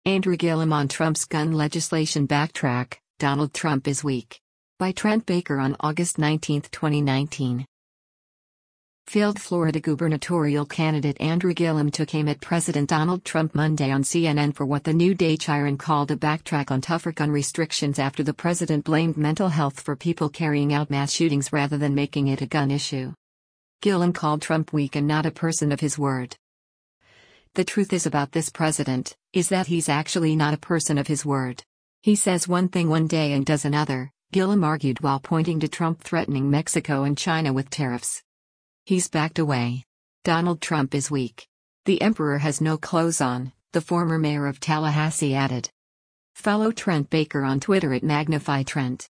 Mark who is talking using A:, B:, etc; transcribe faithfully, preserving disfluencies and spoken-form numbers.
A: Andrew Gillum on Trump's gun legislation backtrack, Donald Trump is weak. By Trent Baker on August nineteenth, twenty nineteen. Failed Florida gubernatorial candidate Andrew Gillum took aim at President Donald Trump Monday on C N N for what the New Day Chiron called a backtrack on tougher gun restrictions after the president blamed mental health for people carrying out mass shootings rather than making it a gun issue. Gillum called Trump weak and not a person of his word. The truth is about this president, is that he's actually not a person of his word. He says one thing one day and does another, Gillum argued while pointing to Trump threatening Mexico and China with tariffs. He's backed away. Donald Trump is weak. The emperor has no clothes on, the former mayor of Tallahassee added. Follow Trent Baker on Twitter at Magnify Trent.